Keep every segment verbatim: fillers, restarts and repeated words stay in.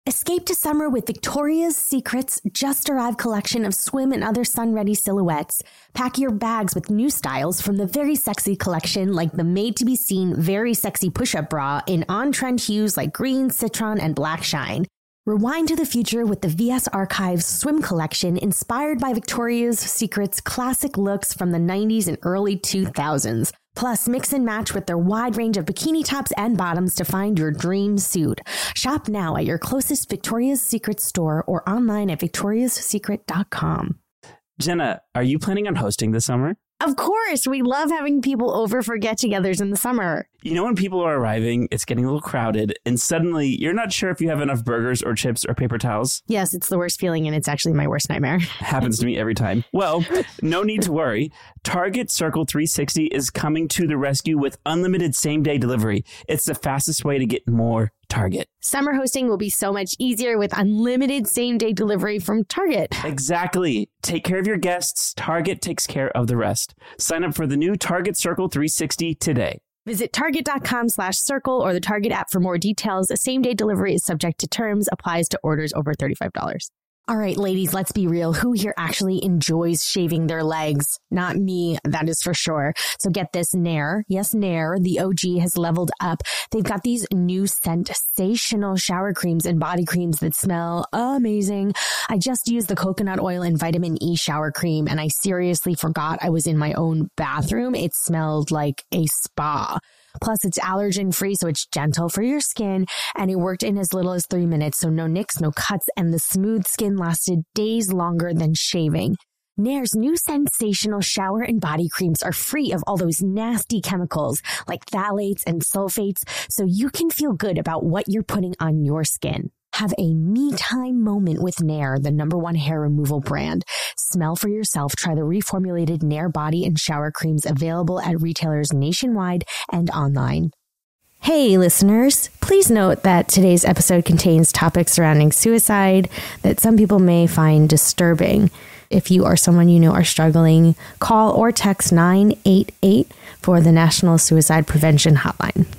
Escape to summer with Victoria's Secret's just-arrived collection of swim and other sun-ready silhouettes. Pack your bags with new styles from the very sexy collection, like the made-to-be-seen very sexy push-up bra in on-trend hues like green, citron, and black shine. Rewind to the future with the V S Archives swim collection inspired by Victoria's Secret's classic looks from the nineties and early two thousands. Plus, mix and match with their wide range of bikini tops and bottoms to find your dream suit. Shop now at your closest Victoria's Secret store or online at victorias secret dot com. Jenna, are you planning on hosting this summer? Of course, we love having people over for get-togethers in the summer. You know, when people are arriving, it's getting a little crowded, and suddenly you're not sure if you have enough burgers or chips or paper towels. Yes, it's the worst feeling, and it's actually my worst nightmare. Happens to me every time. Well, no need to worry. Target Circle three sixty is coming to the rescue with unlimited same-day delivery. It's the fastest way to get more Target. Summer hosting will be so much easier with unlimited same-day delivery from Target. Exactly. Take care of your guests. Target takes care of the rest. Sign up for the new Target Circle three sixty today. Visit target.com slash circle or the Target app for more details. A same-day delivery is subject to terms, applies to orders over thirty-five dollars. All right, ladies, let's be real. Who here actually enjoys shaving their legs? Not me, that is for sure. So get this, Nair. Yes, Nair, the O G, has leveled up. They've got these new sensational shower creams and body creams that smell amazing. I just used the coconut oil and vitamin E shower cream, and I seriously forgot I was in my own bathroom. It smelled like a spa. Plus, it's allergen-free, so it's gentle for your skin, and it worked in as little as three minutes, so no nicks, no cuts, and the smooth skin lasted days longer than shaving. Nair's new sensational shower and body creams are free of all those nasty chemicals like phthalates and sulfates, so you can feel good about what you're putting on your skin. Have a me-time moment with Nair, the number one hair removal brand. Smell for yourself. Try the reformulated Nair body and shower creams available at retailers nationwide and online. Hey, listeners, please note that today's episode contains topics surrounding suicide that some people may find disturbing. If you or someone you know are struggling, call or text nine eight eight for the National Suicide Prevention Hotline.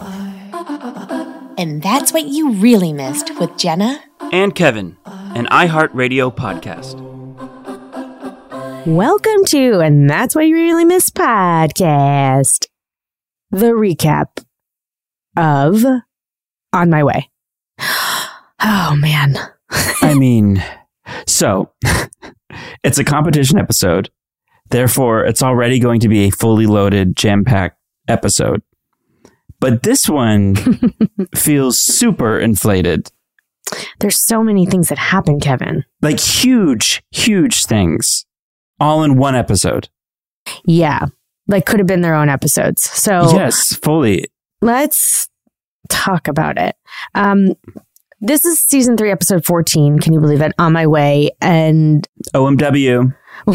And that's what you really missed with Jenna and Kevin, an iHeartRadio podcast. Welcome to And That's What You Really Missed podcast. The recap of On My Way. Oh, man. I mean, so it's a competition episode. Therefore, it's already going to be a fully loaded, jam-packed episode. But this one feels super inflated. There's so many things that happen, Kevin. Like huge, huge things. All in one episode. Yeah. Like could have been their own episodes. So yes, fully. Let's talk about it. Um, this is season three, episode fourteen. Can you believe it? On My Way. And O M W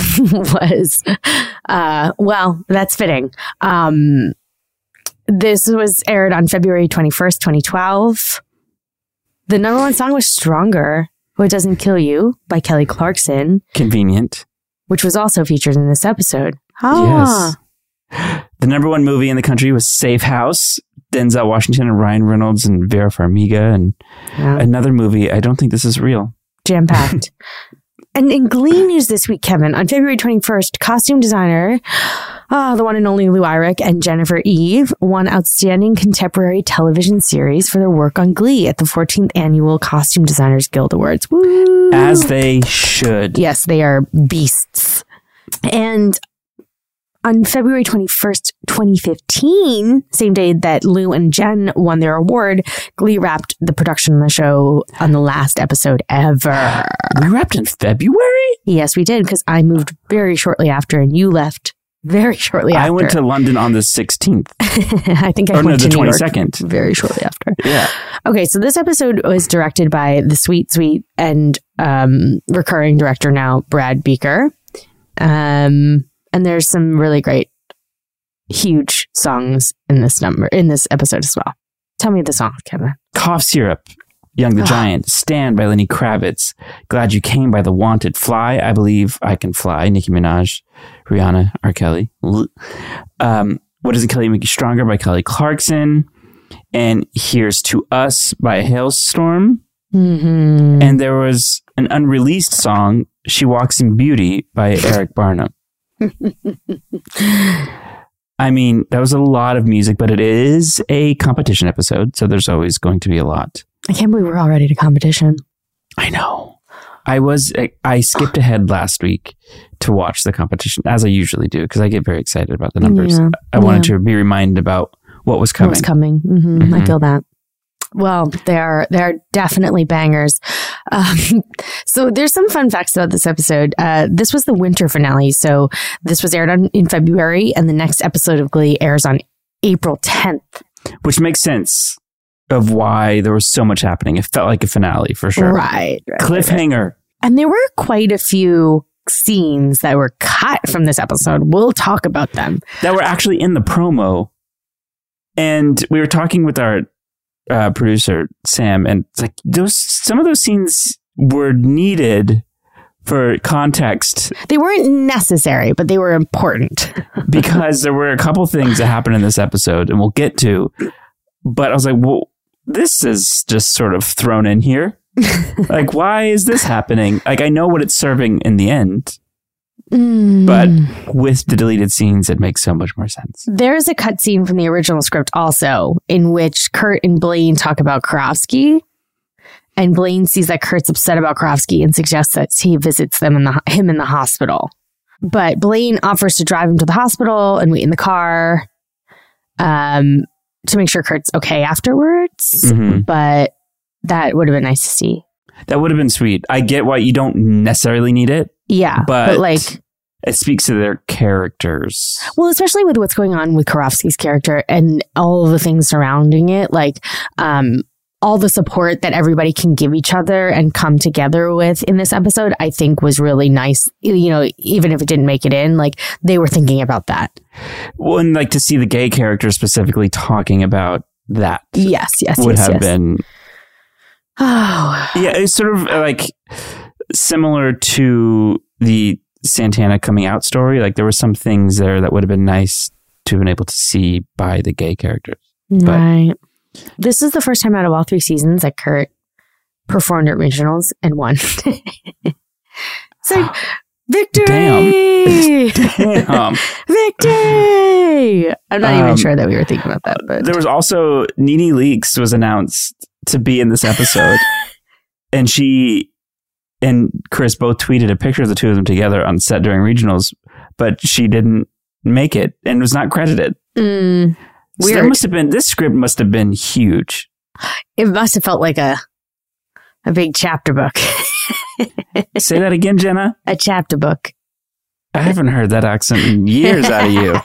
was, uh, well, that's fitting. Um, This was aired on February twenty-first, twenty twelve. The number one song was Stronger, What Doesn't Kill You by Kelly Clarkson. Convenient. Which was also featured in this episode. Ah. Yes. The number one movie in the country was Safe House. Denzel Washington and Ryan Reynolds and Vera Farmiga. And yeah. Another movie, I don't think this is real. Jam-packed. And in Glee news this week, Kevin, on February twenty-first, costume designer, uh, the one and only Lou Eyrick and Jennifer Eve won Outstanding Contemporary Television Series for their work on Glee at the fourteenth Annual Costume Designers Guild Awards. Woo! As they should. Yes, they are beasts. And on February twenty-first, twenty fifteen, same day that Lou and Jen won their award, Glee wrapped the production of the show on the last episode ever. We wrapped in February? Yes, we did, because I moved very shortly after and you left very shortly after. I went to London on the sixteenth. I think I or went no, to the New twenty-second. York very shortly after. Yeah. Okay, so this episode was directed by the sweet, sweet, and um, recurring director now, Brad Beaker. Um... And there's some really great, huge songs in this number, in this episode as well. Tell me the song, Kevin. Cough Syrup, Young the Giant, Stand by Lenny Kravitz, Glad You Came by The Wanted, Fly, I Believe I Can Fly, Nicki Minaj, Rihanna, R. Kelly. Um, What Doesn't Kill You Make You Stronger by Kelly Clarkson. And Here's to Us by Hailstorm. Mm-hmm. And there was an unreleased song, She Walks in Beauty by Eric Barnum. I mean, that was a lot of music, but it is a competition episode, so there's always going to be a lot. I can't believe we're already to competition. I know. I was, I, I skipped ahead last week to watch the competition, as I usually do, because I get very excited about the numbers. Yeah. I wanted Yeah. to be reminded about what was coming. What was coming. Mm-hmm. Mm-hmm. I feel that. Well, they're they're definitely bangers. Um, so there's some fun facts about this episode. Uh, this was the winter finale, so this was aired on in February, and the next episode of Glee airs on April tenth. Which makes sense of why there was so much happening. It felt like a finale for sure. Right, right. Cliffhanger. Right. And there were quite a few scenes that were cut from this episode. We'll talk about them. That were actually in the promo. And we were talking with our uh, producer, Sam, and it's like those some of those scenes were needed for context. They weren't necessary, but they were important. Because there were a couple things that happened in this episode, and we'll get to. But I was like, well, this is just sort of thrown in here. Like, why is this happening? Like, I know what it's serving in the end. Mm. But with the deleted scenes, it makes so much more sense. There's a cutscene from the original script also in which Kurt and Blaine talk about Karofsky. And Blaine sees that Kurt's upset about Karofsky and suggests that he visits them in the him in the hospital. But Blaine offers to drive him to the hospital and wait in the car um, to make sure Kurt's okay afterwards. Mm-hmm. But that would have been nice to see. That would have been sweet. I get why you don't necessarily need it. Yeah, but, but like... it speaks to their characters. Well, especially with what's going on with Karofsky's character and all of the things surrounding it, like um, all the support that everybody can give each other and come together with in this episode, I think was really nice. You know, even if it didn't make it in, like they were thinking about that. Well, and like to see the gay character specifically talking about that. Yes, yes, would yes, have yes. been. Oh, yeah, it's sort of like similar to the Santana coming out story. Like there were some things there that would have been nice to have been able to see by the gay characters. Right. But this is the first time out of all three seasons that Kurt performed at regionals and won. So victory! Damn. Damn. Victory! I'm not Um, even sure that we were thinking about that, but There was also Nene Leakes was announced to be in this episode. And she and Chris both tweeted a picture of the two of them together on set during regionals, but she didn't make it and was not credited. Mm, so weird. that must have been, this script must have been huge. It must have felt like a a big chapter book. Say that again, Jenna. A chapter book. I haven't heard that accent in years out of you.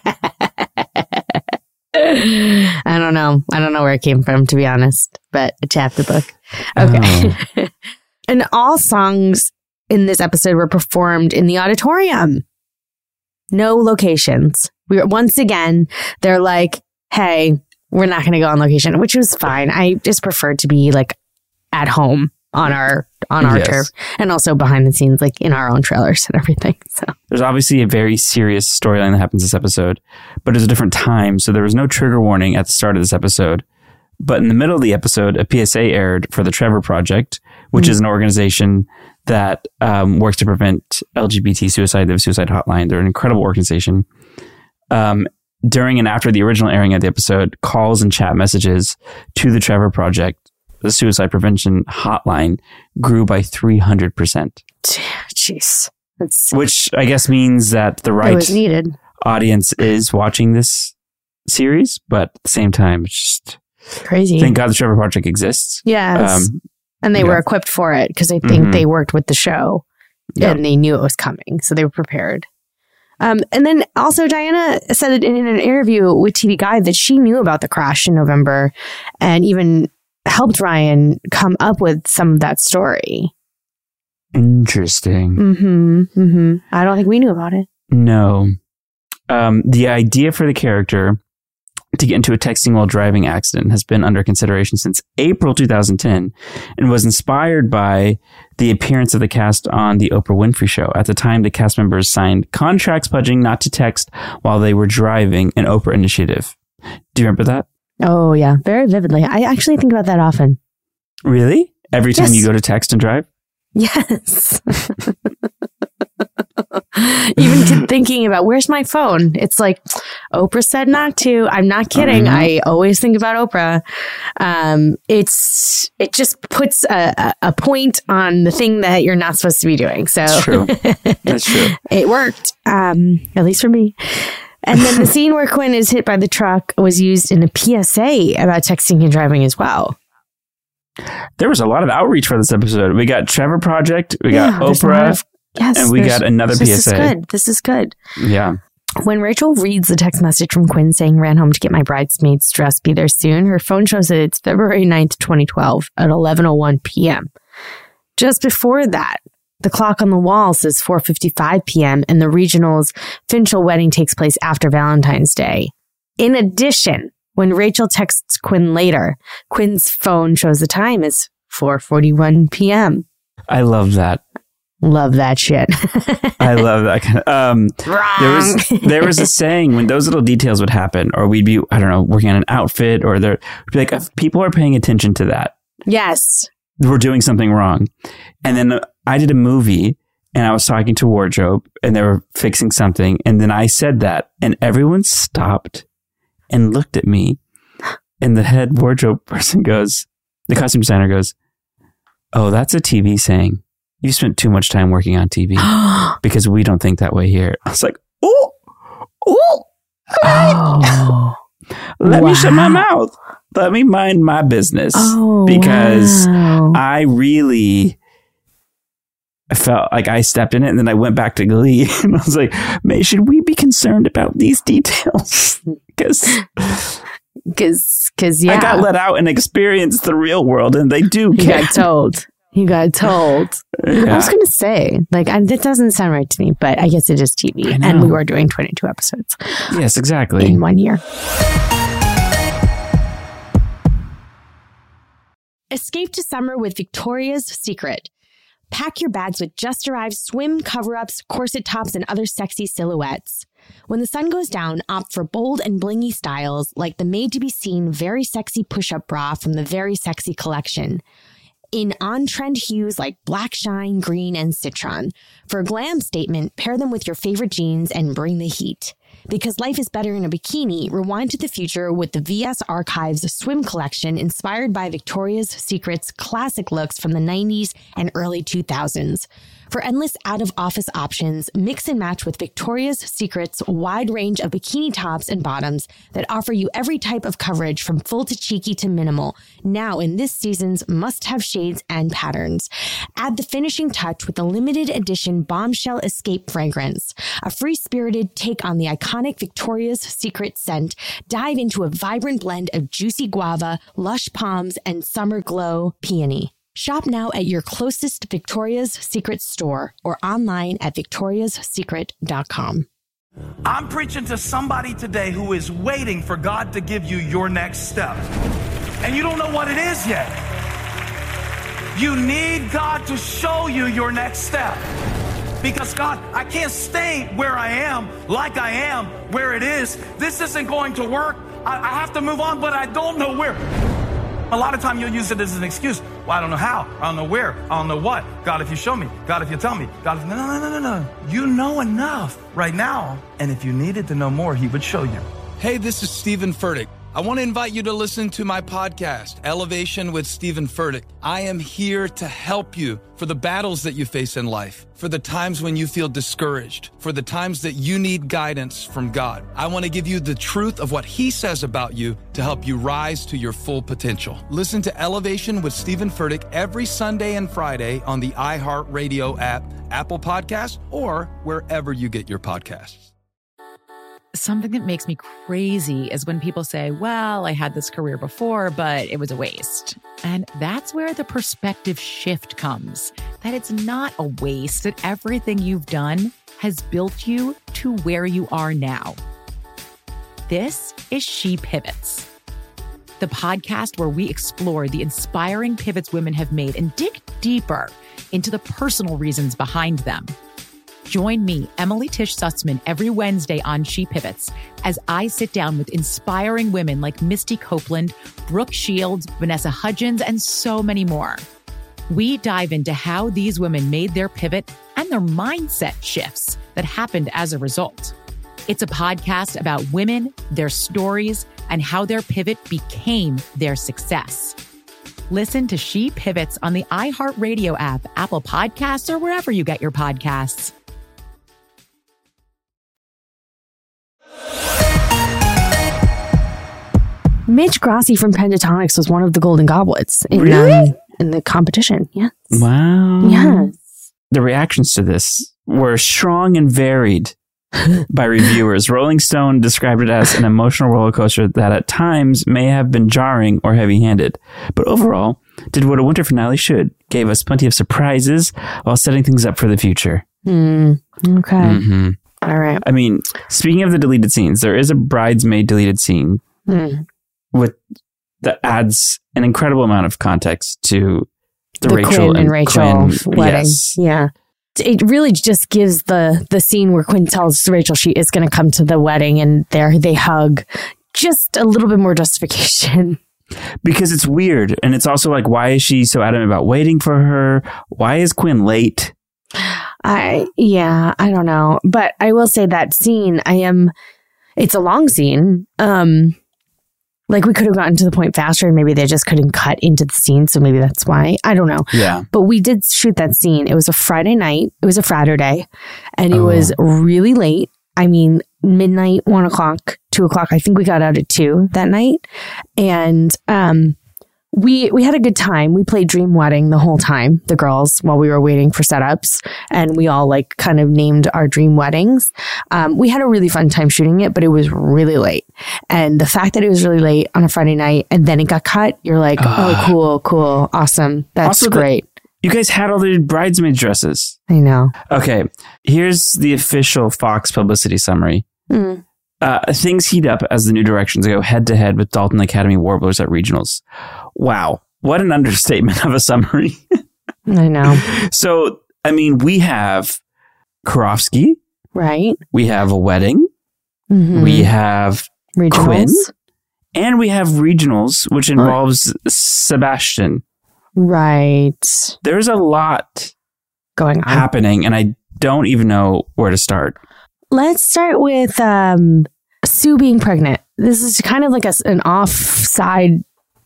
I don't know. I don't know where it came from, to be honest, but a chapter book. Okay. Oh. And all songs in this episode were performed in the auditorium. No locations. We were, once again, they're like, hey, we're not going to go on location, which was fine. I just preferred to be like at home on our on our Yes. turf, and also behind the scenes, like in our own trailers and everything. So There's obviously a very serious storyline that happens this episode, but it's a different time. So there was no trigger warning at the start of this episode. But in the middle of the episode, a P S A aired for the Trevor Project, which mm-hmm. is an organization that um, works to prevent L G B T suicide. They have a suicide hotline. They're an incredible organization. Um, during and after the original airing of the episode, calls and chat messages to the Trevor Project, the suicide prevention hotline, grew by three hundred percent. Jeez. That's, which I guess means that the right was needed. audience is watching this series, but at the same time, it's just crazy. Thank God the Trevor Project exists. Yes. Um, and they yeah. were equipped for it because I think mm-hmm. they worked with the show yeah. and they knew it was coming. So they were prepared. Um, and then also Diana said it in, in an interview with T V Guide that she knew about the crash in November and even helped Ryan come up with some of that story. Interesting. Mm-hmm. Mm-hmm. I don't think we knew about it. No. Um, the idea for the character to get into a texting while driving accident has been under consideration since April two thousand ten and was inspired by the appearance of the cast on the Oprah Winfrey Show. At the time, the cast members signed contracts pledging not to text while they were driving an Oprah initiative. Do you remember that? Oh, yeah. Very vividly. I actually think about that often. Really? every time Yes. you go to text and drive? Yes. Even to thinking about where's my phone? It's like Oprah said not to. I'm not kidding. Mhm. I always think about Oprah. Um, it's it just puts a, a, a point on the thing that you're not supposed to be doing. So That's true. That's true. It worked, um, at least for me. And then the scene where Quinn is hit by the truck was used in a P S A about texting and driving as well. There was a lot of outreach for this episode. We got Trevor Project, we Yeah, got there's a lot Oprah, of- yes, and we there's- got another this P S A. is good. This is good. Yeah. When Rachel reads the text message from Quinn saying ran home to get my bridesmaid's dress, be there soon, her phone shows that it's February ninth, twenty twelve at eleven oh one p.m. Just before that, the clock on the wall says four fifty-five p.m. and the regional's Finchel wedding takes place after Valentine's Day. In addition, when Rachel texts Quinn later, Quinn's phone shows the time as four forty-one p.m. I love that. Love that shit. I love that. kind of- Um, there was there was a saying when those little details would happen, or we'd be, I don't know, working on an outfit, or there would be like, if people are paying attention to that, Yes. we're doing something wrong. And then uh, I did a movie, and I was talking to wardrobe, and they were fixing something, and then I said that, and everyone stopped and looked at me, and the head wardrobe person goes, the costume designer goes, "Oh, that's a T V saying. You spent too much time working on T V because we don't think that way here." I was like, "Oh, oh, Oh. let me shut my Wow. mouth. Let me mind my business." Oh, because wow. I really felt like I stepped in it, and then I went back to Glee, and I was like, "May should we be concerned about these details?" Because Cause, cause yeah, I got let out and experienced the real world, and they do you care. got told. You got told. I Yeah. was gonna say, like, I, that doesn't sound right to me, but I guess it is T V, I know. and we were doing twenty-two episodes Yes, exactly. in one year. Escape to summer with Victoria's Secret. Pack your bags with just arrived swim cover-ups, corset tops, and other sexy silhouettes. When the sun goes down, opt for bold and blingy styles like the made-to-be-seen Very Sexy Push-Up Bra from the Very Sexy collection. In on-trend hues like black shine, green, and citron. For a glam statement, pair them with your favorite jeans and bring the heat. Because life is better in a bikini, rewind to the future with the V S Archives swim collection inspired by Victoria's Secret's classic looks from the nineties and early two thousands. For endless out-of-office options, mix and match with Victoria's Secret's wide range of bikini tops and bottoms that offer you every type of coverage from full to cheeky to minimal, now in this season's must-have shades and patterns. Add the finishing touch with the limited edition Bombshell Escape fragrance, a free-spirited take on the iconic Victoria's Secret scent. Dive into a vibrant blend of juicy guava, lush palms, and summer glow peony. Shop now at your closest Victoria's Secret store or online at victorias secret dot com. I'm preaching to somebody today who is waiting for God to give you your next step. And you don't know what it is yet. You need God to show you your next step. Because God, I can't stay where I am, like I am, where it is. This isn't going to work. I, I have to move on, but I don't know where. A lot of time you'll use it as an excuse. Well, I don't know how. I don't know where. I don't know what. God, if you show me. God, if you tell me. God, if... No, no, no, no, no. You know enough right now. And if you needed to know more, he would show you. Hey, this is Stephen Furtick. I want to invite you to listen to my podcast, Elevation with Stephen Furtick. I am here to help you for the battles that you face in life, for the times when you feel discouraged, for the times that you need guidance from God. I want to give you the truth of what he says about you to help you rise to your full potential. Listen to Elevation with Stephen Furtick every Sunday and Friday on the iHeartRadio app, Apple Podcasts, or wherever you get your podcasts. Something that makes me crazy is when people say, well, I had this career before, but it was a waste. And that's where the perspective shift comes, that it's not a waste, that everything you've done has built you to where you are now. This is She Pivots, the podcast where we explore the inspiring pivots women have made and dig deeper into the personal reasons behind them. Join me, Emily Tish Sussman, every Wednesday on She Pivots as I sit down with inspiring women like Misty Copeland, Brooke Shields, Vanessa Hudgens, and so many more. We dive into how these women made their pivot and their mindset shifts that happened as a result. It's a podcast about women, their stories, and how their pivot became their success. Listen to She Pivots on the iHeartRadio app, Apple Podcasts, or wherever you get your podcasts. Mitch Grassi from Pentatonix was one of the Golden Goblets in, Really? um, in the competition. Yes. Wow. Yes. The reactions to this were strong and varied by reviewers. Rolling Stone described it as an emotional roller coaster that at times may have been jarring or heavy-handed, but overall did what a winter finale should, gave us plenty of surprises while setting things up for the future. Mm, okay. Mm-hmm. All right. I mean, speaking of the deleted scenes, there is a bridesmaid deleted scene Mm. with that adds an incredible amount of context to the, The Rachel Quinn and, and Rachel Quinn. wedding. Yes. Yeah. It really just gives the the scene where Quinn tells Rachel she is going to come to the wedding and there they hug just a little bit more justification. Because it's weird. And it's also like, why is she so adamant about waiting for her? Why is Quinn late? I, yeah, I don't know. But I will say that scene, I am, it's a long scene. Um, like we could have gotten to the point faster and maybe they just couldn't cut into the scene. So maybe that's why. I don't know. Yeah. But we did shoot that scene. It was a Friday night. It was a Fraturday and it Oh. was really late. I mean, midnight, one o'clock, two o'clock. I think we got out at two that night. And, um, We we had a good time. We played Dream Wedding the whole time, the girls, while we were waiting for setups. And we all like kind of named our dream weddings. Um, we had a really fun time shooting it, but it was really late. And the fact that it was really late on a Friday night and then it got cut, you're like, oh, cool, cool, awesome. That's Also the- great. You guys had all the bridesmaid dresses. I know. Okay. Here's the official Fox publicity summary. Mm. Uh, things heat up as the New Directions go head to head with Dalton Academy Warblers at regionals. Wow. What an understatement of a summary. I know. So, I mean, we have Karofsky. Right? We have a wedding. Mm-hmm. We have Regionals. Quinn. And we have regionals, which involves Sebastian. Right. There's a lot Going on. happening, and I don't even know where to start. Let's start with um, Sue being pregnant. This is kind of like a, an offside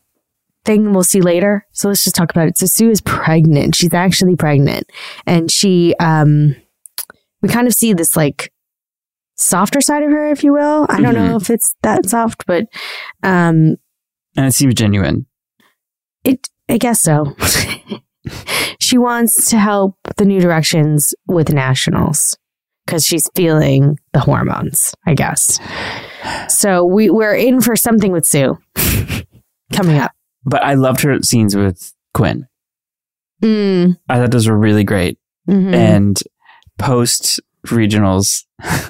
thing we'll see later. So let's just talk about it. So Sue is pregnant. She's actually pregnant. And she, um, we kind of see this like softer side of her, if you will. I don't Mm-hmm. know if it's that soft, but um, And it seems genuine. it, I guess so. She wants to help the New Directions with nationals. Because she's feeling the hormones, I guess. So we, we're in for something with Sue coming up. But I loved her scenes with Quinn. Mm. I thought those were really great. Mm-hmm. And post regionals,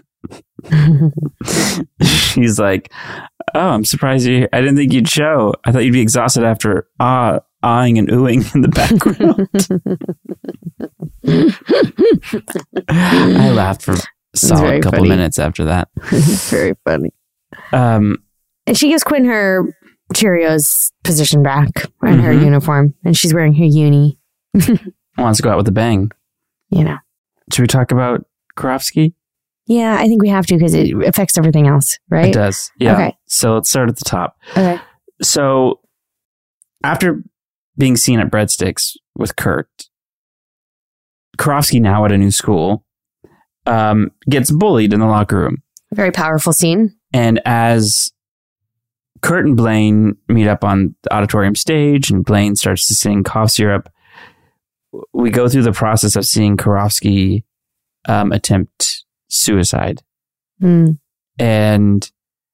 she's like, "Oh, I'm surprised you. I didn't think you'd show. I thought you'd be exhausted after ah, ahing and oohing in the background." I laughed for a solid very couple funny. minutes after that. Very funny. Um, And she gives Quinn her Cheerios position back and her Mhm. uniform. And she's wearing her uni, wants to go out with a bang. you know. Should we talk about Karofsky? Yeah, I think we have to because it affects everything else, right? It does. Yeah. Okay. So let's start at the top. Okay. So after being seen at Breadsticks with Kurt, Karofsky, now at a new school, um, gets bullied in the locker room. Very powerful scene. And as Kurt and Blaine meet up on the auditorium stage and Blaine starts to sing Cough Syrup, we go through the process of seeing Karofsky um, attempt suicide. Mm. And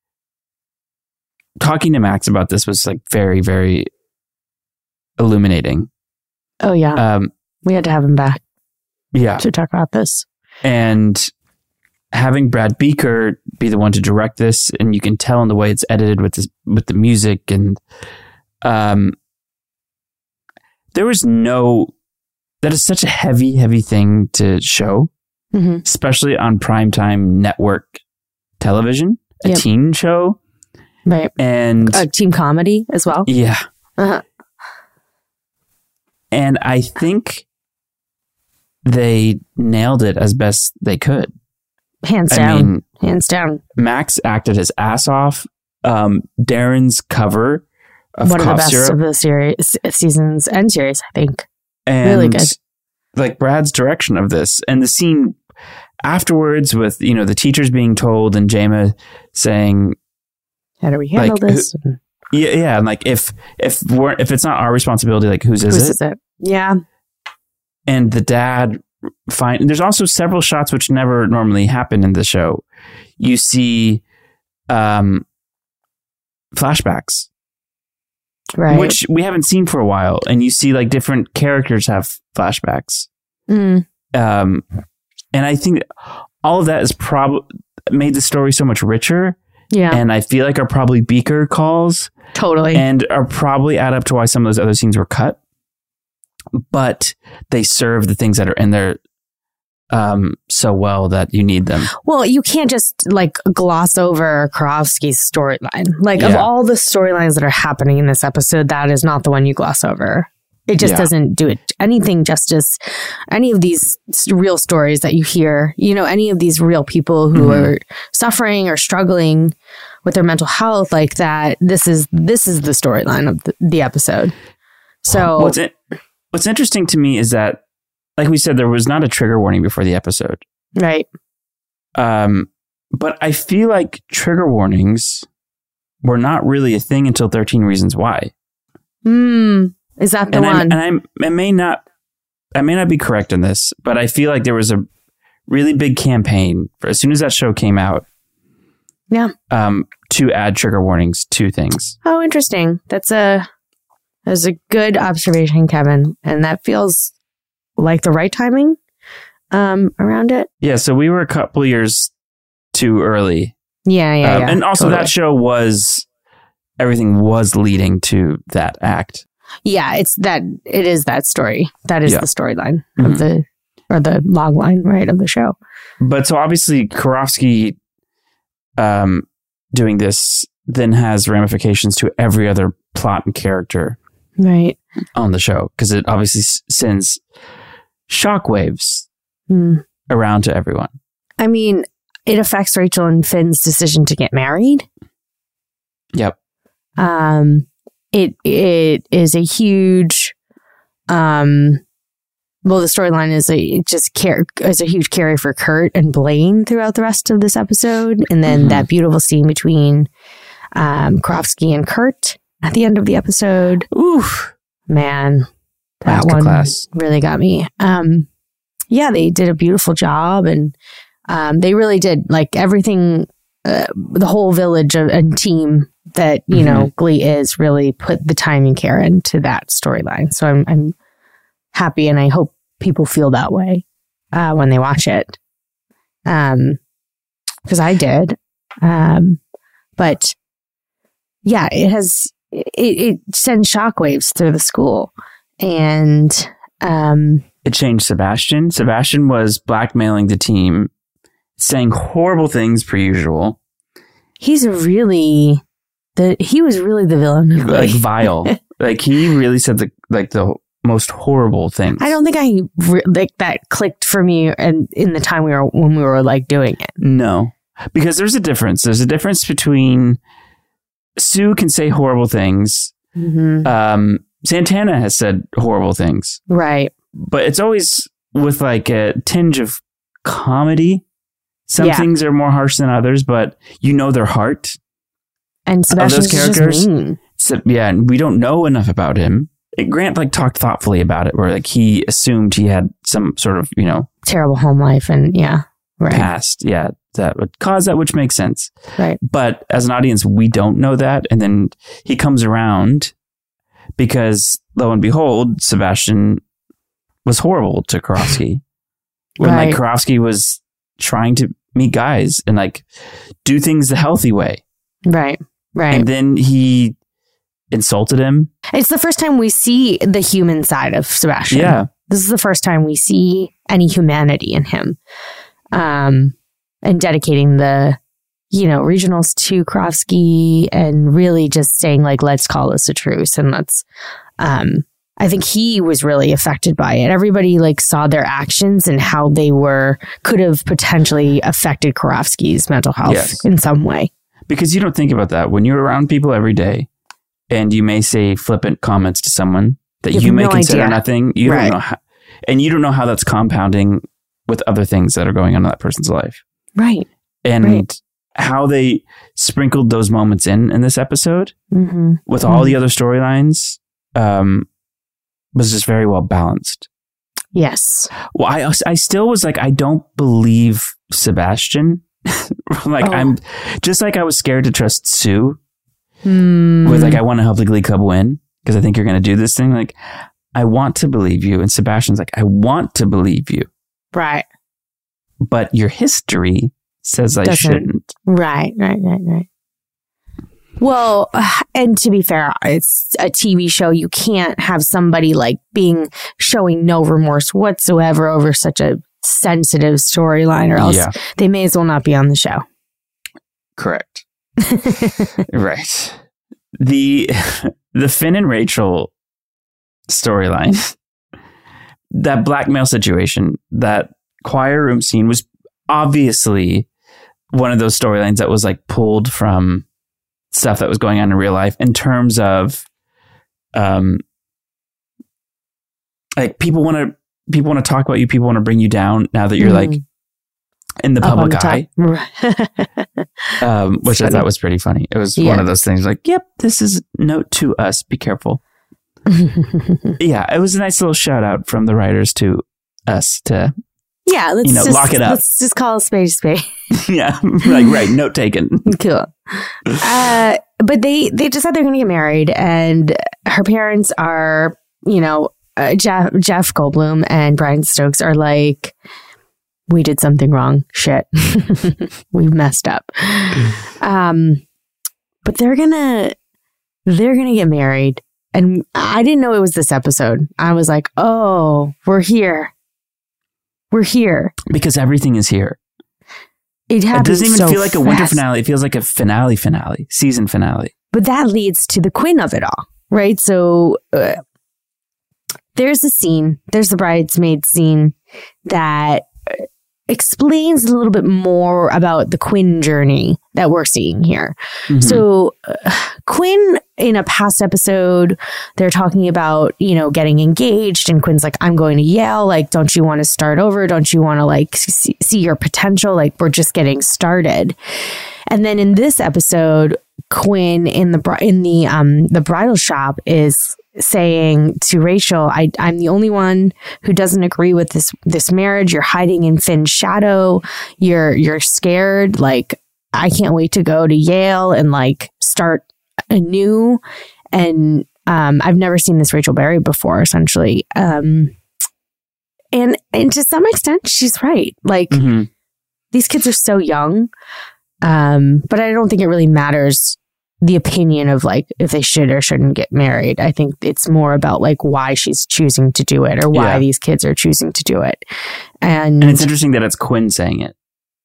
talking to Max about this was like very, very illuminating. Oh, yeah. Um, we had to have him back yeah. to talk about this. And having Brad Beaker be the one to direct this, and you can tell in the way it's edited with this, with the music, and um, there was no. That is such a heavy, heavy thing to show, Mm-hmm. especially on primetime network television, a Yep. teen show, Right. and Uh, team comedy as well. yeah, Uh-huh. And I think they nailed it as best they could. Hands I down. mean, Hands down. Max acted his ass off. Um, Darren's cover of One of the cough best syrup, of the series, seasons and series, I think. and really good. like Brad's direction of this, and the scene afterwards with, you know, the teachers being told and Jayma saying, How do we handle like, this? yeah, yeah, and like if if we're if it's not our responsibility, like whose is Whose it? is it? Yeah. And the dad find and there's also several shots which never normally happen in the show. You see um flashbacks, Right. which we haven't seen for a while, and you see like different characters have flashbacks. Mm. Um, and I think all of that is probably made the story so much richer. Yeah. And I feel like are probably Beaker calls Totally. and are probably add up to why some of those other scenes were cut. But they serve the things that are in there um, so well that you need them. Well, you can't just like gloss over Karofsky's storyline. Like of Yeah. all the storylines that are happening in this episode, that is not the one you gloss over. It just Yeah. doesn't do it anything justice. Any of these s- real stories that you hear, you know, any of these real people who Mhm. are suffering or struggling with their mental health, like that. This is this is the storyline of the, the episode. So What's it? What's interesting to me is that, like we said, there was not a trigger warning before the episode. right, Um, but I feel like trigger warnings were not really a thing until thirteen Reasons Why. mm, is that the and one? I'm, and I'm, I may not, I may not be correct in this, but I feel like there was a really big campaign for as soon as that show came out. Yeah. Um, to add trigger warnings to things. Oh, interesting. That's a that's a good observation, Kevin, and that feels like the right timing um, around it. Yeah. So we were a couple years too early. Yeah, yeah, Um, yeah. and also totally. that show was, everything was leading to that act. Yeah, it's that. It is that story. That is Yeah. the storyline Mhm. of the or the log line, right, of the show. But so obviously Karofsky um, doing this then has ramifications to every other plot and character Right. on the show, because it obviously s- sends shockwaves Hmm. around to everyone. I mean, it affects Rachel and Finn's decision to get married. Yep. Um, it it is a huge, um, well, the storyline is a it just care is a huge carry for Kurt and Blaine throughout the rest of this episode, and then Mhm. that beautiful scene between um, Karofsky and Kurt at the end of the episode. Oof. Man, that one Masterclass. really got me. Um, yeah, they did a beautiful job, and um, they really did like everything. Uh, the whole village of, and team that you Mhm. know Glee is really put the time and care into that storyline. So I'm I'm happy, and I hope people feel that way uh, when they watch it. Um, because I did. Um, but yeah, it has it, it sends shockwaves through the school, and um, It changed Sebastian. Sebastian was blackmailing the team, saying horrible things per usual, he's really the he was really the villain of like Glee. vile. Like he really said the like the most horrible things. I don't think I re- like that clicked for me, and in the time we were when we were like doing it. No, because there's a difference. There's a difference between Sue can say horrible things. Mm-hmm. Um, Santana has said horrible things, Right. but it's always with like a tinge of comedy. Some Yeah. things are more harsh than others, but you know their heart. And Sebastian's just characters? mean. So, yeah, and we don't know enough about him. Grant like talked thoughtfully about it, where like he assumed he had some sort of, you know, Terrible home life, and yeah, right, past, yeah, that would cause that, which makes sense. right. But as an audience, we don't know that, and then he comes around because lo and behold, Sebastian was horrible to Karofsky when Right. like Karofsky was trying to meet guys and like do things the healthy way, Right. Right. and then he insulted him. It's the first time we see the human side of Sebastian. Yeah. This is the first time we see any humanity in him. Um, and dedicating the, you know, regionals to Karofsky and really just saying like, let's call this a truce and let's, um, I think he was really affected by it. Everybody like saw their actions and how they were could have potentially affected Karofsky's mental health yes. in some way. Because you don't think about that when you're around people every day, and you may say flippant comments to someone that you, you may no consider idea. nothing. You right. don't know how, and you don't know how that's compounding with other things that are going on in that person's life. Right. And right. how they sprinkled those moments in in this episode mm-hmm. with mm-hmm. all the other storylines um, was just very well balanced. Yes. Well, I I still was like, I don't believe Sebastian. like oh. I'm just like I was scared to trust Sue mm. with like, I want to help the Glee Club win because I think you're going to do this thing. Like, I want to believe you. And Sebastian's like, I want to believe you. Right. But your history says I Doesn't. shouldn't. Right, right, right, right. Well, and to be fair, it's a T V show. You can't have somebody like being showing no remorse whatsoever over such a sensitive storyline, or else yeah. they may as well not be on the show. Correct. Right. The the Finn and Rachel storyline, that blackmail situation, that choir room scene was obviously one of those storylines that was like pulled from stuff that was going on in real life in terms of um like people want to people want to talk about you, people want to bring you down now that you're mm. like in the public the eye. um which I thought was pretty funny. It was yeah. one of those things like, yep, this is note to us, be careful. Yeah, it was a nice little shout out from the writers to us to Yeah, let's you know, just lock it up. Let's just call a spade a spade. Yeah, like right, note taken. Cool. Uh, but they they decide they're going to get married, and her parents are, you know, uh, Jeff Jeff Goldblum and Brian Stokes are like, we did something wrong. Shit, we've messed up. Um, but they're gonna they're gonna get married, and I didn't know it was this episode. I was like, oh, we're here. We're here. Because everything is here. It happens. It doesn't even so feel like fast. a winter finale. It feels like a finale finale, season finale. But that leads to the Quinn of it all, right? So uh, there's a scene, there's the bridesmaid scene that explains a little bit more about the Quinn journey that we're seeing here. Mm-hmm. So uh, Quinn, in a past episode, they're talking about, you know, getting engaged, and Quinn's like, I'm going to Yale. Like, don't you want to start over? Don't you want to like see, see your potential? Like, we're just getting started. And then in this episode, Quinn in the in the um the bridal shop is saying to Rachel, I, I'm the only one who doesn't agree with this this marriage. You're hiding in Finn's shadow. You're you're scared. Like, I can't wait to go to Yale and like start anew. And um, I've never seen this Rachel Berry before, essentially. Um, and and to some extent, she's right. Like, mm-hmm. these kids are so young. Um, but I don't think it really matters the opinion of like if they should or shouldn't get married. I think it's more about like why she's choosing to do it, or why yeah. these kids are choosing to do it. And, and it's interesting that it's Quinn saying it.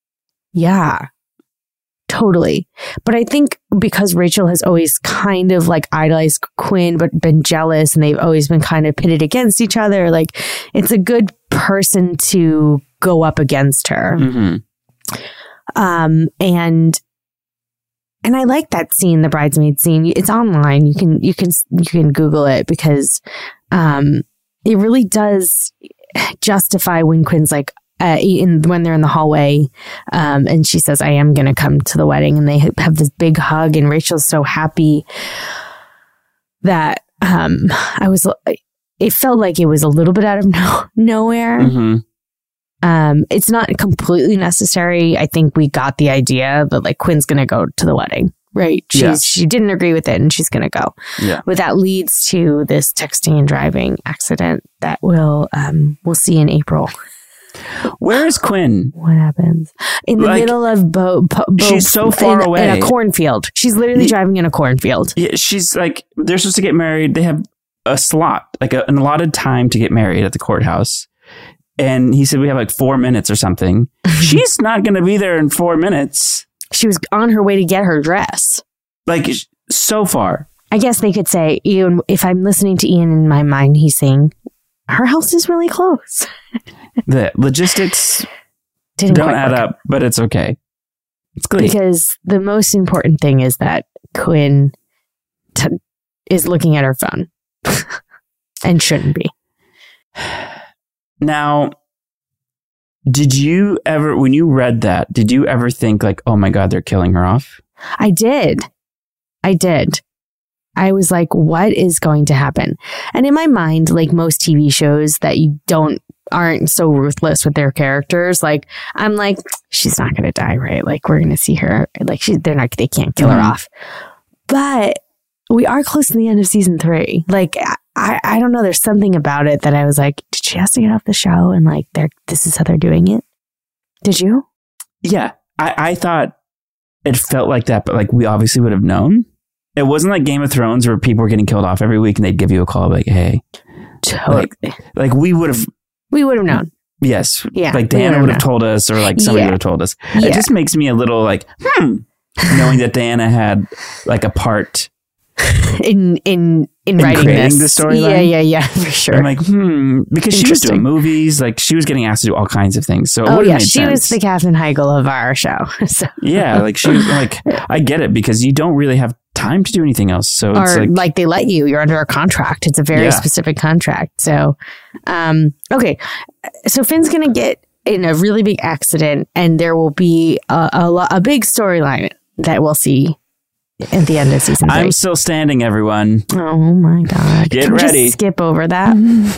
Yeah, totally. But I think because Rachel has always kind of like idolized Quinn, but been jealous, and they've always been kind of pitted against each other, like it's a good person to go up against her. Mm-hmm. Um, and, and I like that scene, the bridesmaid scene. It's online. You can, you can, you can Google it, because, um, it really does justify when Quinn's like, uh, in, when they're in the hallway, um, and she says, I am going to come to the wedding, and they have this big hug, and Rachel's so happy that, um, I was, it felt like it was a little bit out of no, nowhere. Mm-hmm. Um, it's not completely necessary. I think we got the idea that like Quinn's going to go to the wedding, right? She's, yeah. She didn't agree with it, and she's going to go. Yeah. But that leads to this texting and driving accident that we'll, um, we'll see in April. Where is Quinn? What happens? In the like, middle of Bo, Bo, Bo she's so far in, away. In a cornfield. She's literally driving in a cornfield. Yeah, she's like, they're supposed to get married. They have a slot, like a, an allotted time to get married at the courthouse. And he said, we have like four minutes or something. She's not going to be there in four minutes. She was on her way to get her dress. Like, so far. I guess they could say, Ian, if I'm listening to Ian in my mind, he's saying, her house is really close. The logistics Didn't don't quite add work. up, but it's okay. It's Glee. Because the most important thing is that Quinn t- is looking at her phone and shouldn't be. Now, did you ever, when you read that, did you ever think like, oh my God, they're killing her off? I did. I did. I was like, what is going to happen? And in my mind, like most T V shows that you don't, aren't so ruthless with their characters, like, I'm like, she's not going to die, right? Like, we're going to see her. Like, she, they're not, they can't kill mm-hmm. her off. But we are close to the end of season three. Like, I, I don't know. There's something about it that I was like, did she have to get off the show? And like, they're, this is how they're doing it. Did you? Yeah. I, I thought it felt like that, but like, we obviously would have known. It wasn't like Game of Thrones where people were getting killed off every week and they'd give you a call like, hey. Totally. Like, like we would have. We would have known. Yes. Yeah. Like Diana would have told us, or like somebody yeah. would have told us. Yeah. It just makes me a little like, hmm, knowing that Diana had like a part in in in, in writing creating this. the storyline. Yeah, yeah, yeah, for sure. I'm like, hmm, because she was doing movies, like she was getting asked to do all kinds of things. So it oh yeah, made she sense. was the Katherine Heigl of our show. So. Yeah, like she was like, I get it because you don't really have time to do anything else. So or it's like, like they let you, you're under a contract. It's a very Yeah. specific contract. So, um, okay, so Finn's gonna get in a really big accident, and there will be a a, lo- a big storyline that we'll see at the end of season three. I'm still standing, everyone. Oh my God. Get Can we ready. Just skip over that.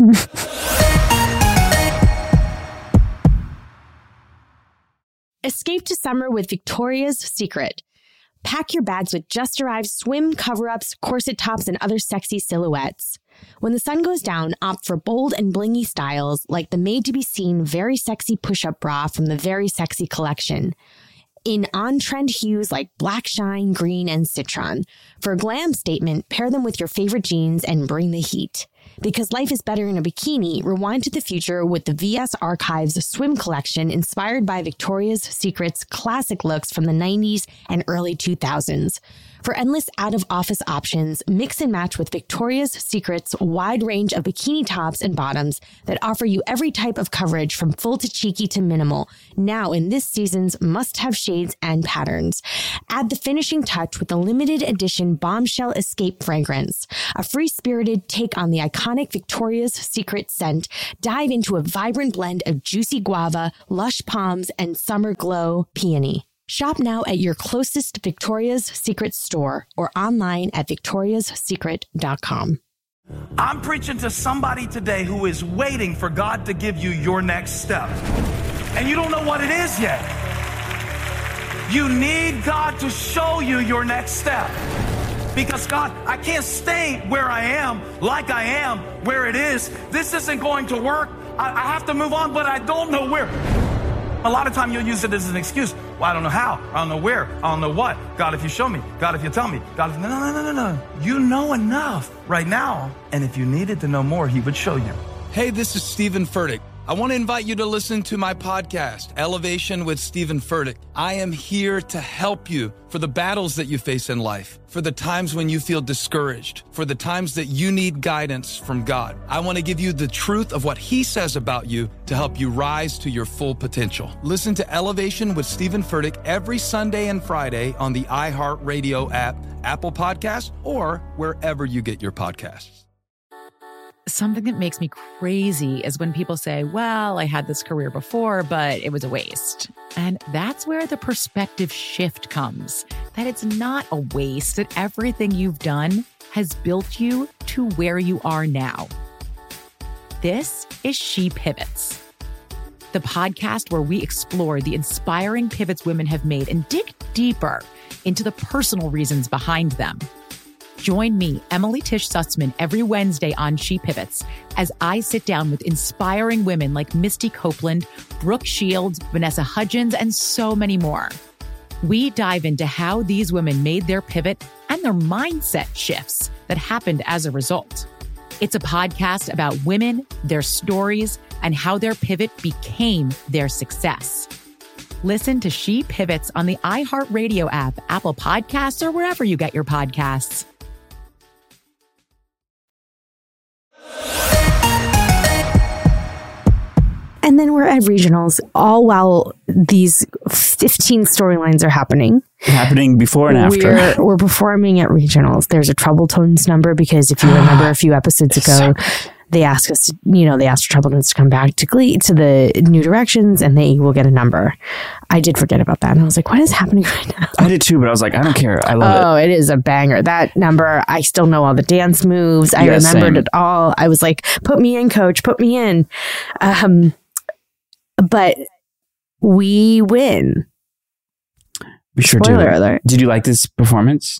Escape to summer with Victoria's Secret. Pack your bags with just arrived swim cover-ups, corset tops, and other sexy silhouettes. When the sun goes down, opt for bold and blingy styles like the made-to-be-seen Very Sexy push-up bra from the Very Sexy collection. In on-trend hues like black shine, green, and citron. For a glam statement, pair them with your favorite jeans and bring the heat. Because life is better in a bikini, rewind to the future with the V S Archives swim collection inspired by Victoria's Secret's classic looks from the nineties and early two thousands. For endless out-of-office options, mix and match with Victoria's Secret's wide range of bikini tops and bottoms that offer you every type of coverage from full to cheeky to minimal, now in this season's must-have shades and patterns. Add the finishing touch with the limited edition Bombshell Escape fragrance, a free-spirited take on the iconic Victoria's Secret scent. Dive into a vibrant blend of juicy guava, lush palms, and summer glow peony. Shop now at your closest Victoria's Secret store or online at victorias secret dot com. I'm preaching to somebody today who is waiting for God to give you your next step. And you don't know what it is yet. You need God to show you your next step. Because God, I can't stay where I am, like I am, where it is. This isn't going to work. I, I have to move on, but I don't know where. A lot of time you'll use it as an excuse. Well, I don't know how. I don't know where. I don't know what. God, if you show me. God, if you tell me. God, if... No, no, no, no, no. You know enough right now. And if you needed to know more, he would show you. Hey, this is Stephen Furtick. I want to invite you to listen to my podcast, Elevation with Stephen Furtick. I am here to help you for the battles that you face in life, for the times when you feel discouraged, for the times that you need guidance from God. I want to give you the truth of what he says about you to help you rise to your full potential. Listen to Elevation with Stephen Furtick every Sunday and Friday on the iHeartRadio app, Apple Podcasts, or wherever you get your podcasts. Something that makes me crazy is when people say, well, I had this career before, but it was a waste. And that's where the perspective shift comes, that it's not a waste, that everything you've done has built you to where you are now. This is She Pivots, the podcast where we explore the inspiring pivots women have made and dig deeper into the personal reasons behind them. Join me, Emily Tish Sussman, every Wednesday on She Pivots as I sit down with inspiring women like Misty Copeland, Brooke Shields, Vanessa Hudgens, and so many more. We dive into how these women made their pivot and their mindset shifts that happened as a result. It's a podcast about women, their stories, and how their pivot became their success. Listen to She Pivots on the iHeartRadio app, Apple Podcasts, or wherever you get your podcasts. And then we're at regionals, all while these fifteen storylines are happening. Happening before and after. We're, we're performing at regionals. There's a Trouble Tones number because if you remember a few episodes ago, so they asked us, to, you know, they asked Trouble Tones to come back to Glee, to the New Directions, and they will get a number. I did forget about that. And I was like, what is happening right now? I did too, but I was like, I don't care. I love oh, it. it is a banger. That number, I still know all the dance moves. I Yeah, remembered same. it all. I was like, put me in, coach, put me in. Um, but we win. We sure Spoiler do. alert. Did you like this performance?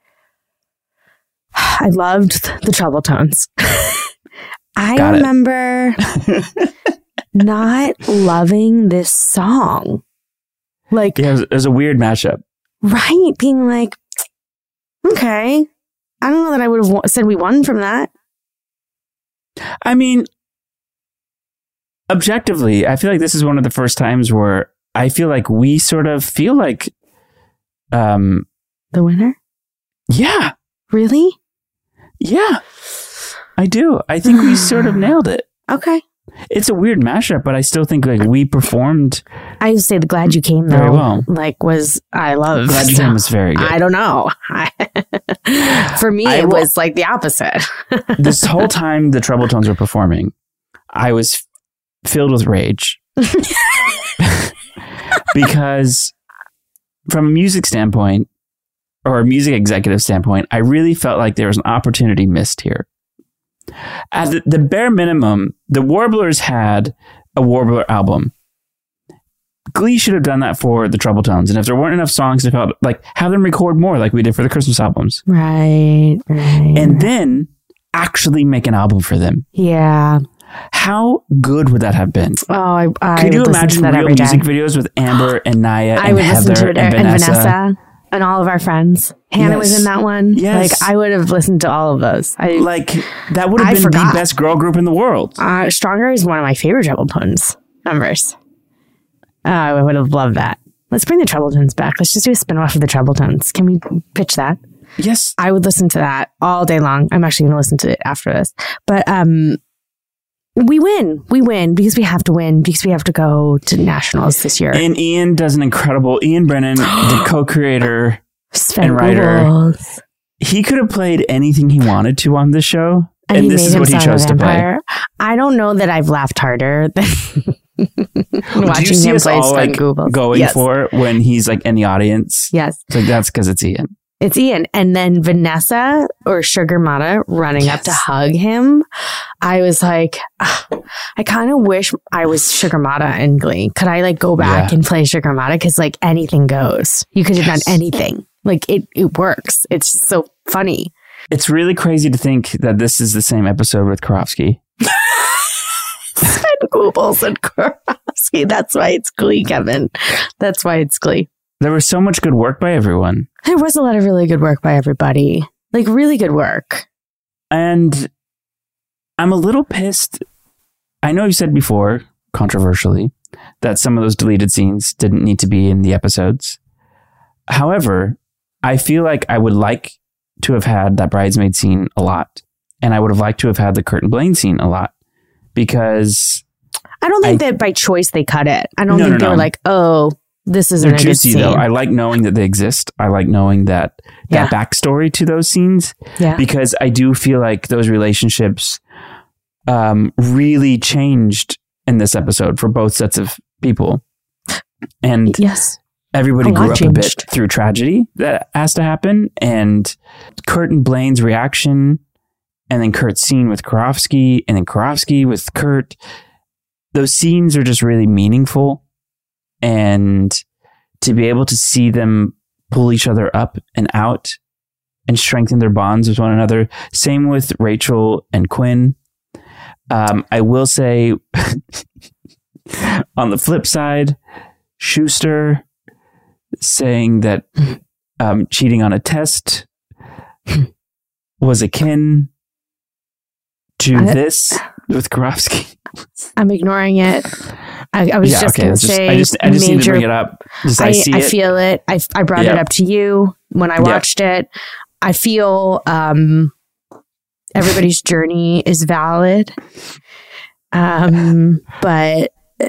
I loved the Trouble Tones. I Got it. remember not loving this song. Like, Yeah, it was, it was a weird mashup. right, being like, okay, I don't know that I would have wa- said we won from that. I mean, objectively, I feel like this is one of the first times where I feel like we sort of feel like, um, The winner? yeah, Really? yeah, I do. I think we sort of nailed it. Okay. It's a weird mashup, but I still think like we performed. I would say the Glad You Came, though, Very well. like, was, I love. Glad You Came was very good. I don't know. For me, I it will- was like the opposite. This whole time the Trouble Tones were performing, I was f- filled with rage. Because from a music standpoint, or a music executive standpoint, I really felt like there was an opportunity missed here. At the, the bare minimum, the Warblers had a Warbler album. Glee should have done that for the Trouble Tones. And if there weren't enough songs, I felt like have them record more like we did for the Christmas albums. Right, right. And then actually make an album for them. yeah. How good would that have been? Oh, I, I Could you would listen to imagine that real every day. music videos with Amber and Naya I and would Heather listen to it and and Vanessa? Vanessa and all of our friends. Hannah was Yes. in that one. Yes. Like, I would have listened to all of those. I Like, that would have I been forgot. the best girl group in the world. uh, Stronger is one of my favorite Trouble Tones numbers. Oh, I would have loved that. Let's bring the Trouble Tones back. Let's just do a spin-off of the Trouble Tones. Can we pitch that? Yes. I would listen to that all day long. I'm actually going to listen to it after this. But um, we win. We win because we have to win because we have to go to nationals this year. And Ian does an incredible, Ian Brennan, the co-creator, Sven and writer. Goebbels. he could have played anything he wanted to on this show. And, And, he this made is what he himself a chose to play. vampire. I don't know that I've laughed harder than Do watching you see him us play all Sven like Goebbels. going Yes. for when he's like in the audience? Yes, It's like, that's because it's Ian. it's Ian. And then Vanessa or Sugar Mata running up to Yes. hug him. I was like, ah, I kind of wish I was Sugar Mata in Glee. Could I like go back Yeah. and play Sugar Mata? Because like anything goes. You could have Yes. done anything. Like it, it works. It's just so funny. It's really crazy to think that this is the same episode with Karofsky. Sven Goebbels and Karofsky. That's why it's Glee, Kevin. That's why it's Glee. There was so much good work by everyone. There was a lot of really good work by everybody. Like really good work. And I'm a little pissed. I know you said before, controversially, that some of those deleted scenes didn't need to be in the episodes. However, I feel like I would like to have had that bridesmaid scene a lot. And I would have liked to have had the Kurt and Blaine scene a lot. Because I don't think I- that by choice they cut it. I don't No, think no, they no. were like, oh, this isn't they're a good juicy scene. though. I like knowing that they exist. I like knowing that that Yeah. backstory to those scenes. yeah. Because I do feel like those relationships um, really changed in this episode for both sets of people. And Yes. everybody A lot grew up a bit changed. through tragedy that has to happen. And Kurt and Blaine's reaction, and then Kurt's scene with Karofsky, and then Karofsky with Kurt. Those scenes are just really meaningful. And to be able to see them pull each other up and out and strengthen their bonds with one another. Same with Rachel and Quinn. Um, I will say, on the flip side, Schuster saying that um, cheating on a test was akin to I- this with Karofsky. I'm ignoring it. I, I was Yeah, just okay. going it's to just- say I just, I just need to major. bring it up. Just, I, I, see I it. feel it. I, I brought it Yep. up to you when I Yep. watched it. I feel um, everybody's journey is valid. Um, but uh,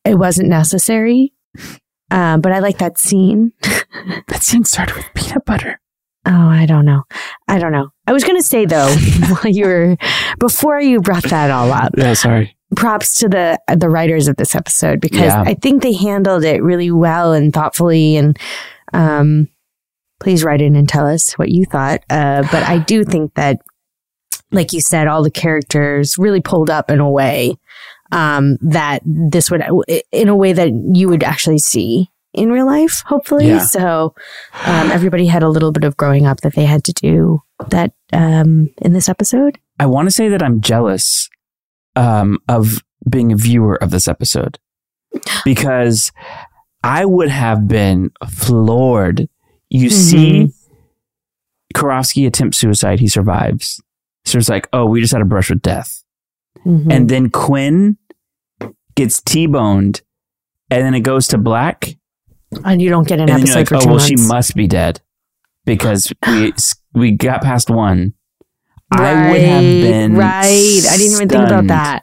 it wasn't necessary. Um, but I like that scene. That scene started with peanut butter. Oh, I don't know. I don't know. I was going to say, though, while you were, before you brought that all up, Yeah, sorry. props to the the writers of this episode, because Yeah. I think they handled it really well and thoughtfully. And um, please write in and tell us what you thought. Uh, but I do think that, like you said, all the characters really pulled up in a way um, that this would, in a way that you would actually see in real life, hopefully. Yeah. So um, everybody had a little bit of growing up that they had to do that um, in this episode. I want to say that I'm jealous um, of being a viewer of this episode, because I would have been floored. You Mm-hmm. see Karofsky attempt suicide. He survives. So it's like, oh, we just had a brush with death. Mhm. And then Quinn gets T-boned, and then it goes to black. And you don't get an And then episode you're like, for oh, two well, months. she must be dead because we we got past one. I would have been right. I didn't even think about stunned. that.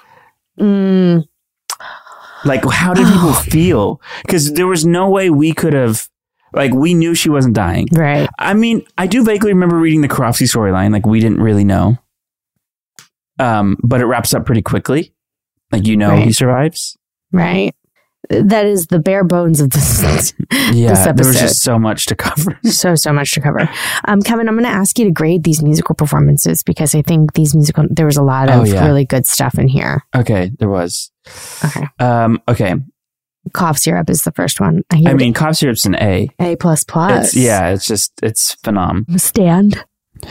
Mm, Like, how did people feel? Because there was no way we could have, like, we knew she wasn't dying. right. I mean, I do vaguely remember reading the Karofsky storyline. Like, we didn't really know. Um, but it wraps up pretty quickly. Like, you know, Right. he survives. Right. That is the bare bones of this, Yeah, this there was episode. just so much to cover. so, so much to cover. Um, Kevin, I'm going to ask you to grade these musical performances, because I think these musical, there was a lot of Oh, yeah. really good stuff in here. Okay, there was. Okay. Um, okay, Cough syrup is the first one. I, hear I mean, Cough Syrup's an A. A plus plus. It's, yeah, it's just, it's phenom. Stand.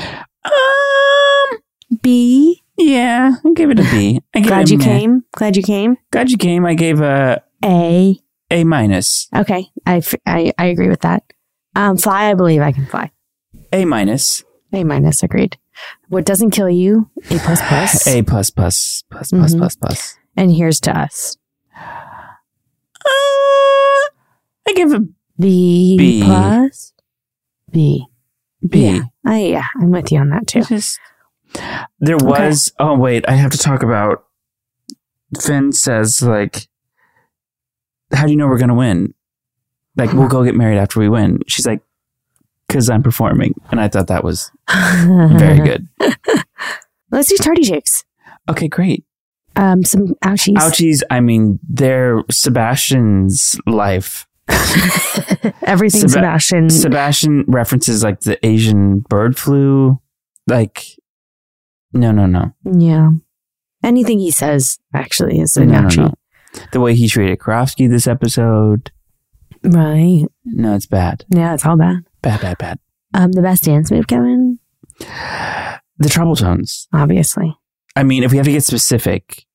Um, B. yeah, I gave it a B. I gave Glad it a you meh. came. Glad you came. Glad you came. I gave a A. A minus. Okay. I, f- I, I agree with that. Um, fly, I believe I can fly. A minus. A minus, agreed. What doesn't kill you, A plus plus. A plus plus plus plus Mhm. plus plus. And here's to us. Uh, I give a B, B. plus. B. B. Yeah. I, yeah, I'm with you on that too. Just there was. Oh wait, I have to talk about. Finn says like, "How do you know we're gonna win? Like, we'll go get married after we win." She's like, "Because I'm performing," and I thought that was very good. Let's do tardy shakes. Okay, great. Um, some ouchies. Ouchies. I mean, they're Sebastian's life. Everything Seba- Sebastian. Sebastian references like the Asian bird flu. Like, no, no, no. Yeah. Anything he says actually is an No, no, ouchie. no. The way he treated Karofsky this episode. Right. No, it's bad. Yeah, it's all bad. Bad, bad, bad. Um, the best dance move, Kevin? The treble tones. Obviously. I mean, if we have to get specific,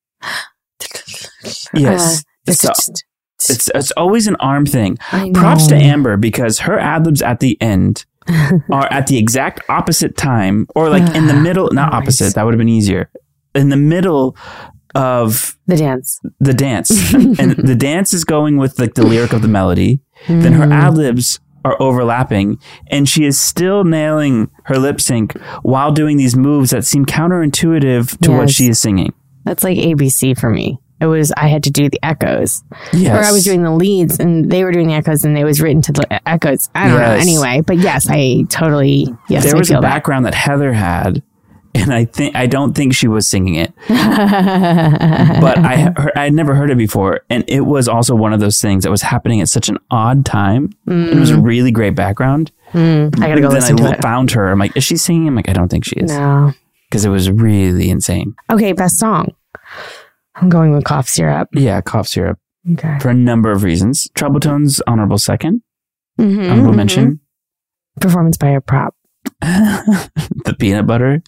yes. Uh, it's, it's, it's it's always an arm thing. I know. Props to Amber, because her ad-libs at the end are at the exact opposite time, or like in the middle, not Nice. opposite, that would have been easier. In the middle of The dance. the dance. And the dance is going with like the lyric of the melody. Then her ad-libs are overlapping, and she is still nailing her lip sync while doing these moves that seem counterintuitive to what Yes. she is singing. That's like A B C for me. It was, I had to do the echoes. Yes. Or I was doing the leads and they were doing the echoes and it was written to the echoes. I don't know. Yes. Anyway, but yes, I totally, yes, there I was a feel that. background that Heather had, and I think I don't think she was singing it, but I heard, I had never heard it before, and it was also one of those things that was happening at such an odd time. And it was a really great background. Mm, I gotta go then listen I to lo- it. found her. I'm like, is she singing? I'm like, I don't think she is, No. because it was really insane. Okay, best song. I'm going with Cough Syrup. Yeah, Cough Syrup Okay. for a number of reasons. Treble tones, honorable second, Mhm, honorable mhm. mention. Performance by a prop. The peanut butter.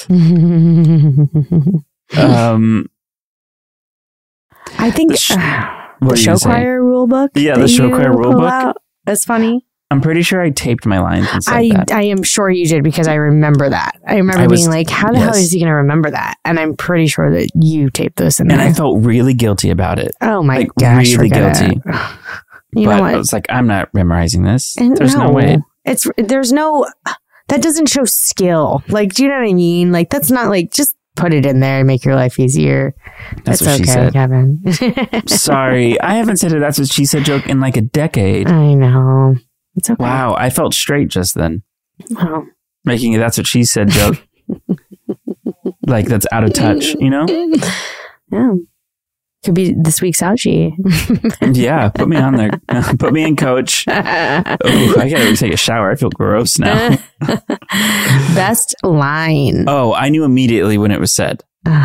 I Um, think The sh- uh, what the are you show gonna say? choir rule book. Yeah, that the show you choir rule pull book. out, That's funny. I'm pretty sure I taped my lines and said I, that. I am sure you did because I remember that. I remember I was- being like, how the hell yes. is he going to remember that? And I'm pretty sure that you taped this in And there. I felt really guilty about it. oh my like, gosh. really forget guilty. it. You but know I what? was like, I'm not memorizing this. And There's no, way. It's, there's no, that doesn't show skill. Like, do you know what I mean? Like, that's not like, just put it in there and make your life easier. That's That's what okay, she said. Kevin. Sorry, I haven't said a That's What She Said joke in like a decade. I know. It's okay. Wow, I felt straight just then. Oh. Making a That's What She Said joke. Like that's out of touch, you know? Yeah. Could be this week's ouchie. Yeah, put me on there. Put me in, coach. Ooh, I gotta take a shower. I feel gross now. Best line. Oh, I knew immediately when it was said.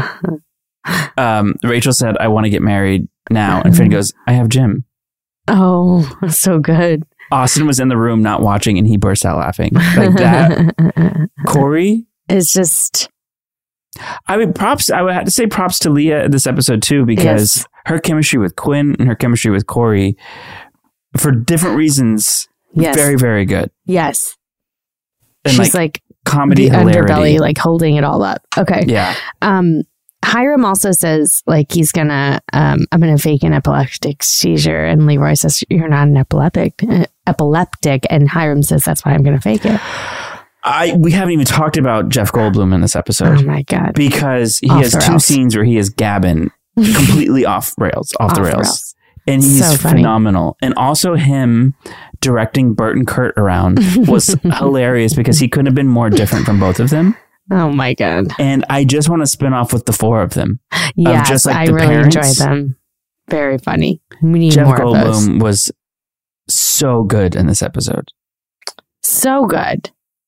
Um, Rachel said, I want to get married now. And Finn goes, I have Jim. Oh, so good. Austin was in the room not watching and he burst out laughing. Like that. Corey? It's just... I mean, props. I would have to say props to Leah in this episode too, because yes. her chemistry with Quinn and her chemistry with Corey, for different reasons, yes. very, very good. Yes, and she's like, like comedy, the hilarity, underbelly, like holding it all up. Okay, yeah. Um, Hiram also says like he's gonna, um, I'm gonna fake an epileptic seizure, and Leroy says you're not an epileptic, uh, epileptic, and Hiram says that's why I'm gonna fake it. I we haven't even talked about Jeff Goldblum in this episode. Oh my God. Because he off has two rails. scenes where he is gabbing completely off rails, off, off the rails. rails. And he's so phenomenal. And also him directing Bert and Kurt around was hilarious because he couldn't have been more different from both of them. Oh my God. And I just want to spin off with the four of them. Yes, of just like I the really parents. enjoy them. Very funny. We need Jeff more of those. Goldblum was so good in this episode. So good.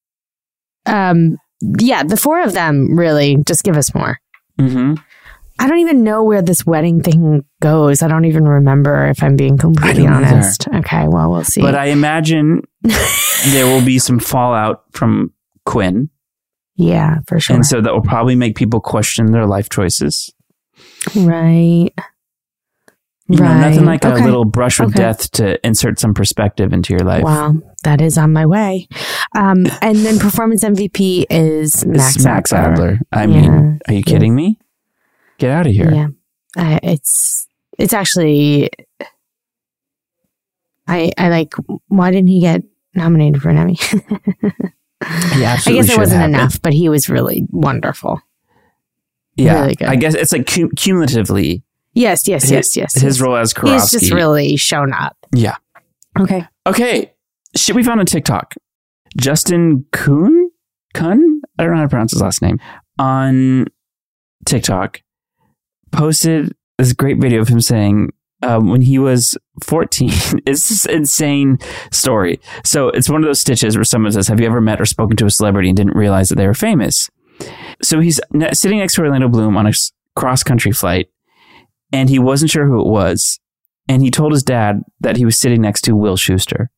Um, yeah, the four of them really just give us more. Mm-hmm. I don't even know where this wedding thing goes. I don't even remember if I'm being completely honest. Either. Okay, well, we'll see. But I imagine there will be some fallout from Quinn. Yeah, for sure. And so that will probably make people question their life choices. Right. You right. know, nothing like okay. a little brush with okay. death to insert some perspective into your life. Wow, that is on my way. Um, and then performance M V P is Max, it's Max Adler. Adler. I yeah. mean, are you kidding yeah. me? Get out of here. Yeah, uh, it's it's actually. I I like. Why didn't he get nominated for an Emmy? He absolutely I guess it wasn't have enough, it. but he was really wonderful. Yeah, really good. I guess it's like cum- cumulatively. Yes, yes, his, yes, yes. His yes. role as Kurofsky. He's just really shown up. Yeah. Okay. Okay. Shit we found on TikTok. Justin Kuhn? Kuhn? I don't know how to pronounce his last name. On TikTok, posted this great video of him saying um, when he was fourteen, it's this insane story. So it's one of those stitches where someone says, have you ever met or spoken to a celebrity and didn't realize that they were famous? So he's ne- sitting next to Orlando Bloom on a cross-country flight, and he wasn't sure who it was. And he told his dad that he was sitting next to Will Schuester.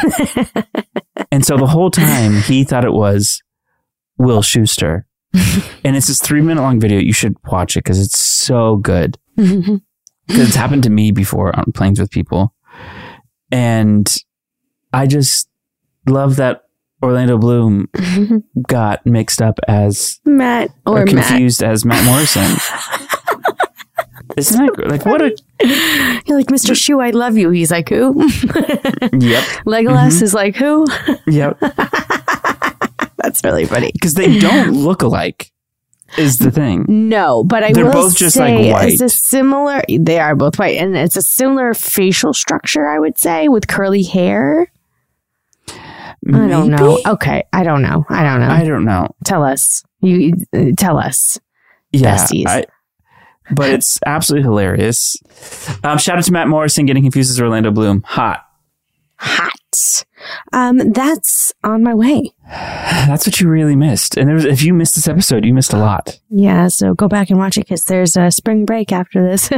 And so the whole time he thought it was Will Schuester. And it's this three minute long video. You should watch it because it's so good. Because it's happened to me before on planes with people. And I just love that Orlando Bloom got mixed up as Matt or, or confused Matt. as Matt Morrison. Isn't that like what a You're like, Mister Shu, I love you. He's like, who? Yep. Legolas Mm-hmm. is like, who? Yep. That's really funny. Because they don't look alike is the thing. No, but I They're will both just say like white. It's a similar, they are both white, and it's a similar facial structure, I would say, with curly hair. Maybe? I don't know. Okay, I don't know. I don't know. I don't know. Tell us. You uh, tell us. Yeah. Besties. I, but it's absolutely hilarious. Um, shout out to Matt Morrison getting confused as Orlando Bloom. Hot. Hot. Um, that's on my way. That's what you really missed. And there was, if you missed this episode, you missed a lot. Yeah, so go back and watch it because there's a spring break after this.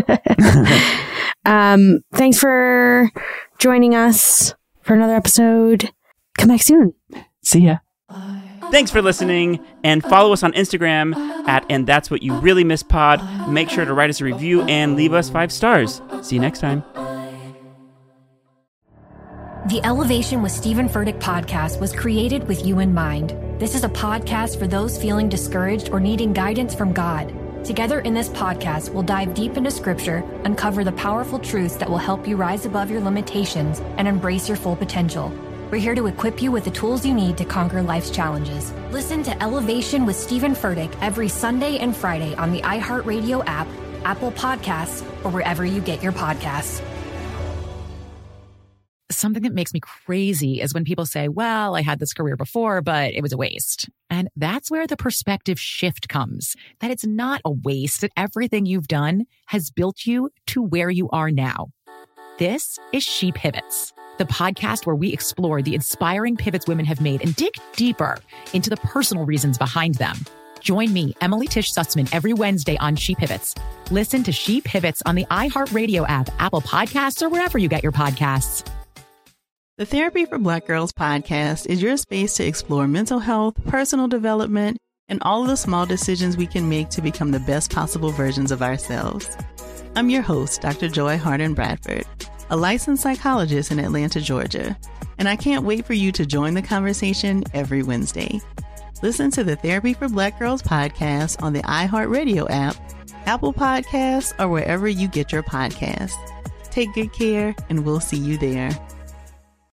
um, thanks for joining us for another episode. Come back soon. See ya. Thanks for listening, and follow us on Instagram at And That's What You Really Miss Pod. Make sure to write us a review and leave us five stars. See you next time. The Elevation with Stephen Furtick podcast was created with you in mind. This is a podcast for those feeling discouraged or needing guidance from God. Together in this podcast, we'll dive deep into scripture, uncover the powerful truths that will help you rise above your limitations and embrace your full potential. We're here to equip you with the tools you need to conquer life's challenges. Listen to Elevation with Stephen Furtick every Sunday and Friday on the iHeartRadio app, Apple Podcasts, or wherever you get your podcasts. Something that makes me crazy is when people say, well, I had this career before, but it was a waste. And that's where the perspective shift comes, that it's not a waste, that everything you've done has built you to where you are now. This is She Pivots, the podcast where we explore the inspiring pivots women have made and dig deeper into the personal reasons behind them. Join me, Emily Tish Sussman, every Wednesday on She Pivots. Listen to She Pivots on the iHeartRadio app, Apple Podcasts, or wherever you get your podcasts. The Therapy for Black Girls podcast is your space to explore mental health, personal development, and all of the small decisions we can make to become the best possible versions of ourselves. I'm your host, Doctor Joy Harden Bradford, a licensed psychologist in Atlanta, Georgia, and I can't wait for you to join the conversation every Wednesday. Listen to the Therapy for Black Girls podcast on the iHeartRadio app, Apple Podcasts, or wherever you get your podcasts. Take good care, and we'll see you there.